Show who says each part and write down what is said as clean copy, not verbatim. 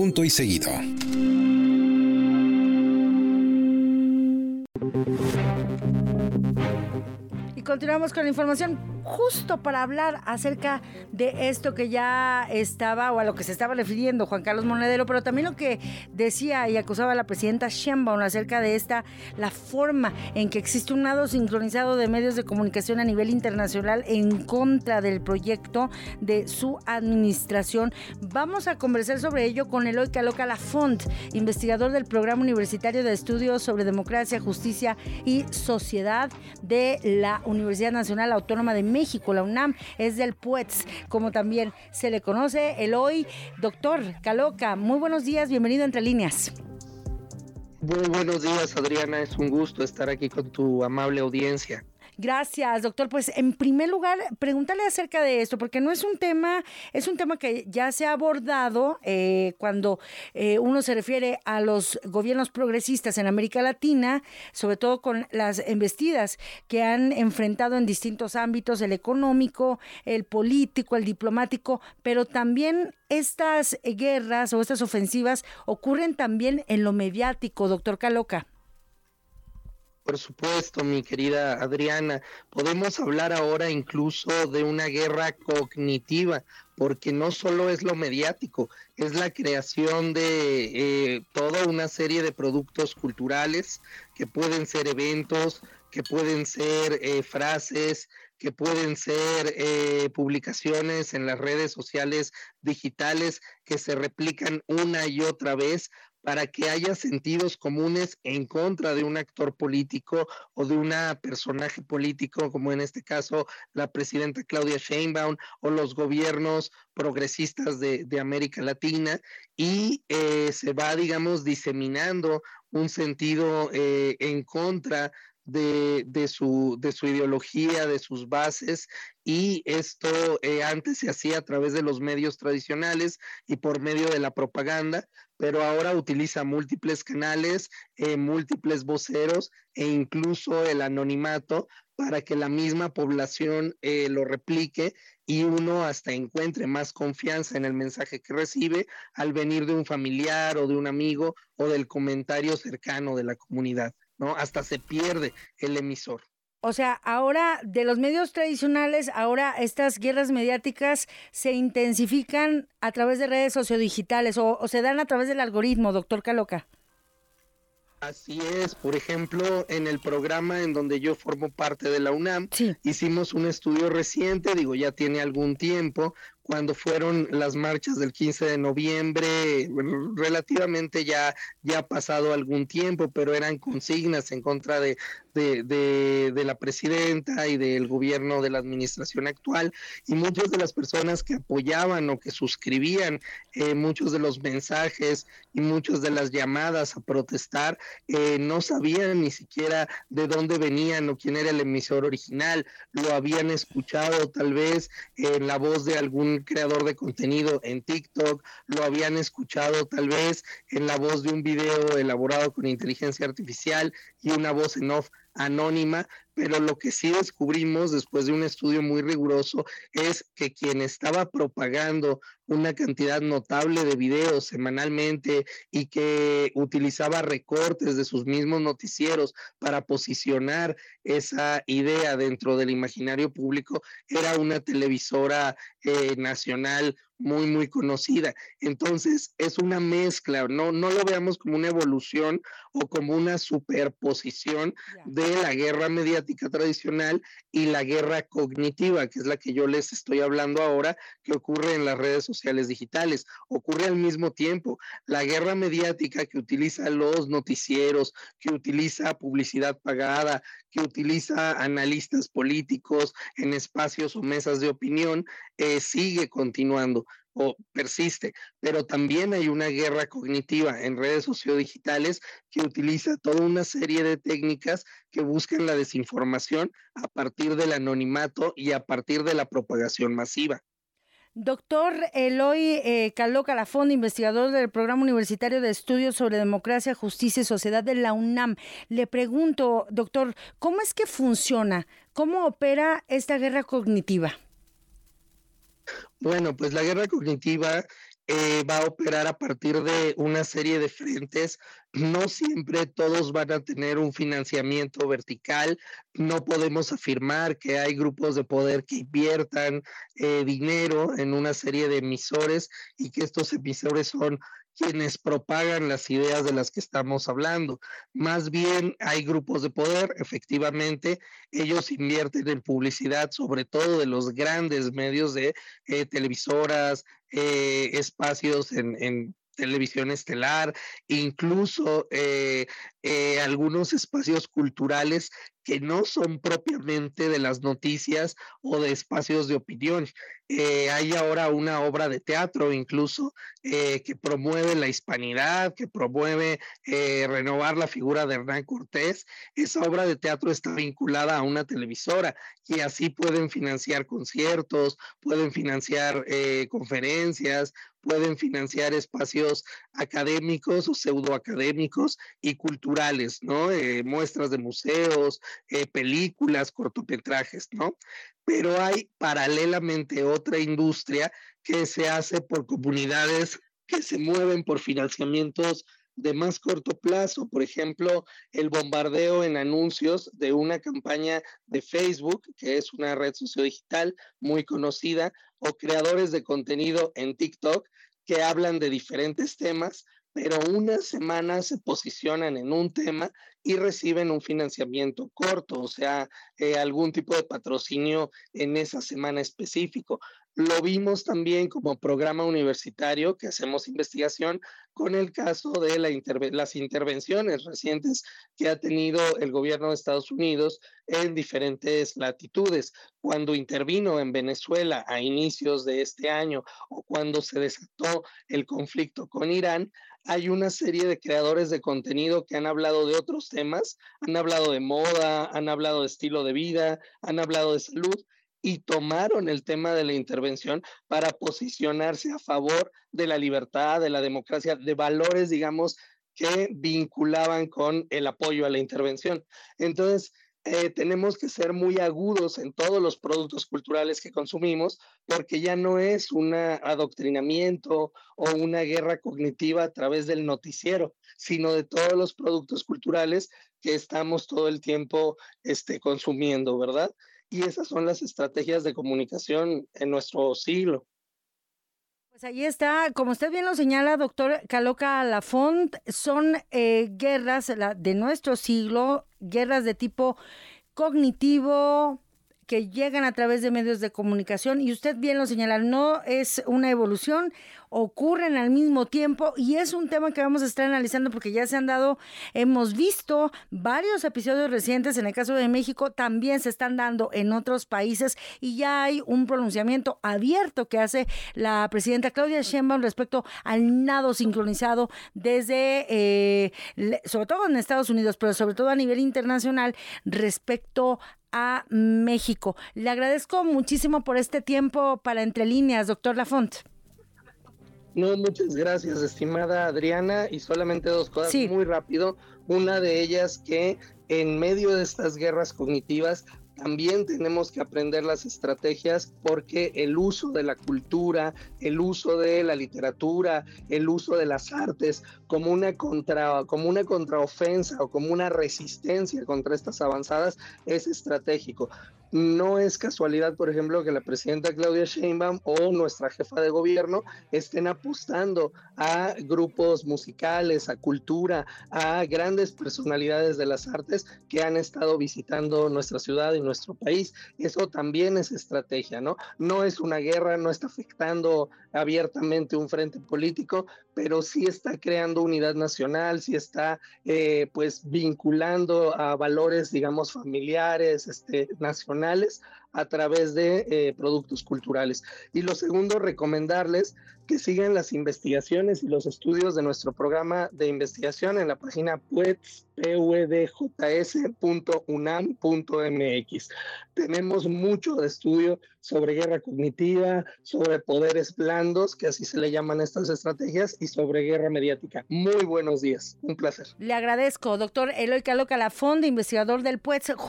Speaker 1: Punto y seguido.
Speaker 2: Y continuamos con la información justo para hablar acerca de esto que ya estaba, o a lo que se estaba refiriendo Juan Carlos Monedero, pero también lo que decía y acusaba a la presidenta Sheinbaum acerca de la forma en que existe un nado sincronizado de medios de comunicación a nivel internacional en contra del proyecto de su administración. Vamos a conversar sobre ello con Eloy Caloca Lafont, investigador del Programa Universitario de Estudios sobre Democracia, Justicia y Sociedad de la Universidad Nacional Autónoma de México, la UNAM, es del PUETS, como también se le conoce. Eloy, doctor Caloca, muy buenos días, bienvenido a Entre Líneas.
Speaker 3: Muy buenos días, Adriana, es un gusto estar aquí con tu amable audiencia.
Speaker 2: Gracias, doctor. Pues en primer lugar, preguntarle acerca de esto, porque no es un tema, es un tema que ya se ha abordado cuando uno se refiere a los gobiernos progresistas en América Latina, sobre todo con las embestidas que han enfrentado en distintos ámbitos, el económico, el político, el diplomático, pero también estas guerras o estas ofensivas ocurren también en lo mediático, doctor Caloca.
Speaker 3: Por supuesto, mi querida Adriana, podemos hablar ahora incluso de una guerra cognitiva, porque no solo es lo mediático, es la creación de toda una serie de productos culturales que pueden ser eventos, que pueden ser frases, que pueden ser publicaciones en las redes sociales digitales que se replican una y otra vez para que haya sentidos comunes en contra de un actor político o de un personaje político, como en este caso la presidenta Claudia Sheinbaum o los gobiernos progresistas de América Latina, y se va, digamos, diseminando un sentido en contra de su ideología, de sus bases, y esto antes se hacía a través de los medios tradicionales y por medio de la propaganda, pero ahora utiliza múltiples canales, múltiples voceros e incluso el anonimato para que la misma población lo replique y uno hasta encuentre más confianza en el mensaje que recibe al venir de un familiar o de un amigo o del comentario cercano de la comunidad, ¿no? Hasta se pierde el emisor.
Speaker 2: O sea, ahora de los medios tradicionales, ahora estas guerras mediáticas se intensifican a través de redes sociodigitales o se dan a través del algoritmo, doctor Caloca.
Speaker 3: Así es, por ejemplo, en el programa en donde yo formo parte de la UNAM, sí, hicimos un estudio reciente, ya tiene algún tiempo, cuando fueron las marchas del 15 de noviembre, bueno, relativamente ya ha pasado algún tiempo, pero eran consignas en contra de la presidenta y del gobierno de la administración actual, y muchas de las personas que apoyaban o que suscribían muchos de los mensajes y muchas de las llamadas a protestar, no sabían ni siquiera de dónde venían o quién era el emisor original, lo habían escuchado tal vez en la voz de algún creador de contenido en TikTok, lo habían escuchado tal vez en la voz de un video elaborado con inteligencia artificial y una voz en off anónima, pero lo que sí descubrimos después de un estudio muy riguroso es que quien estaba propagando una cantidad notable de videos semanalmente y que utilizaba recortes de sus mismos noticieros para posicionar esa idea dentro del imaginario público era una televisora nacional muy conocida. Entonces es una mezcla, no lo veamos como una evolución o como una superposición de la guerra mediática tradicional y la guerra cognitiva, que es la que yo les estoy hablando ahora, que ocurre en las redes sociales digitales. Ocurre al mismo tiempo. La guerra mediática que utiliza los noticieros, que utiliza publicidad pagada, que utiliza analistas políticos en espacios o mesas de opinión, sigue continuando o persiste, pero también hay una guerra cognitiva en redes sociodigitales que utiliza toda una serie de técnicas que buscan la desinformación a partir del anonimato y a partir de la propagación masiva.
Speaker 2: Doctor Eloy Caloca Lafont, investigador del Programa Universitario de Estudios sobre Democracia, Justicia y Sociedad de la UNAM. Le pregunto, doctor, ¿cómo es que funciona? ¿Cómo opera esta guerra cognitiva?
Speaker 3: Bueno, pues la guerra cognitiva va a operar a partir de una serie de frentes. No siempre todos van a tener un financiamiento vertical. No podemos afirmar que hay grupos de poder que inviertan dinero en una serie de emisores y que estos emisores son quienes propagan las ideas de las que estamos hablando. Más bien hay grupos de poder, efectivamente, ellos invierten en publicidad, sobre todo de los grandes medios de televisoras, espacios en televisión estelar, incluso algunos espacios culturales que no son propiamente de las noticias o de espacios de opinión. Hay ahora una obra de teatro incluso que promueve la hispanidad, que promueve renovar la figura de Hernán Cortés. Esa obra de teatro está vinculada a una televisora y así pueden financiar conciertos, pueden financiar conferencias, pueden financiar espacios académicos o pseudoacadémicos y culturales, ¿no? Muestras de museos, películas, cortometrajes, ¿no? Pero hay paralelamente otra industria que se hace por comunidades que se mueven por financiamientos de más corto plazo, por ejemplo, el bombardeo en anuncios de una campaña de Facebook, que es una red sociodigital muy conocida, o creadores de contenido en TikTok que hablan de diferentes temas, pero una semana se posicionan en un tema y reciben un financiamiento corto, o sea, algún tipo de patrocinio en esa semana específico. Lo vimos también como programa universitario que hacemos investigación con el caso de las intervenciones recientes que ha tenido el gobierno de Estados Unidos en diferentes latitudes. Cuando intervino en Venezuela a inicios de este año o cuando se desató el conflicto con Irán, hay una serie de creadores de contenido que han hablado de otros temas, han hablado de moda, han hablado de estilo de vida, han hablado de salud y tomaron el tema de la intervención para posicionarse a favor de la libertad, de la democracia, de valores, digamos, que vinculaban con el apoyo a la intervención. Entonces, tenemos que ser muy agudos en todos los productos culturales que consumimos, porque ya no es un adoctrinamiento o una guerra cognitiva a través del noticiero, sino de todos los productos culturales que estamos todo el tiempo consumiendo, ¿verdad? Y esas son las estrategias de comunicación en nuestro siglo.
Speaker 2: Pues ahí está, como usted bien lo señala, doctor Caloca Lafont, son guerras de nuestro siglo, guerras de tipo cognitivo, que llegan a través de medios de comunicación, y usted bien lo señala, no es una evolución, ocurren al mismo tiempo, y es un tema que vamos a estar analizando porque ya se han dado, hemos visto varios episodios recientes, en el caso de México, también se están dando en otros países, y ya hay un pronunciamiento abierto que hace la presidenta Claudia Sheinbaum respecto al nado sincronizado desde, sobre todo en Estados Unidos, pero sobre todo a nivel internacional, respecto a México. Le agradezco muchísimo por este tiempo para Entre Líneas, doctor Lafont.
Speaker 3: No, muchas gracias, estimada Adriana, y solamente dos cosas muy rápido. Una de ellas que en medio de estas guerras cognitivas también tenemos que aprender las estrategias, porque el uso de la cultura, el uso de la literatura, el uso de las artes como una contraofensa o como una resistencia contra estas avanzadas es estratégico. No es casualidad, por ejemplo, que la presidenta Claudia Sheinbaum o nuestra jefa de gobierno estén apostando a grupos musicales, a cultura, a grandes personalidades de las artes que han estado visitando nuestra ciudad y nuestro país. Eso también es estrategia, ¿no? No es una guerra, no está afectando abiertamente un frente político, pero sí está creando unidad nacional, sí está pues vinculando a valores, digamos, familiares, nacionales a través de productos culturales. Y lo segundo, recomendarles que sigan las investigaciones y los estudios de nuestro programa de investigación en la página puedsjs.unam.mx. Tenemos mucho de estudio sobre guerra cognitiva, sobre poderes blandos, que así se le llaman estas estrategias, y sobre guerra mediática. Muy buenos días, un placer.
Speaker 2: Le agradezco, doctor Eloy Caloca Lafont, investigador del PUEDS.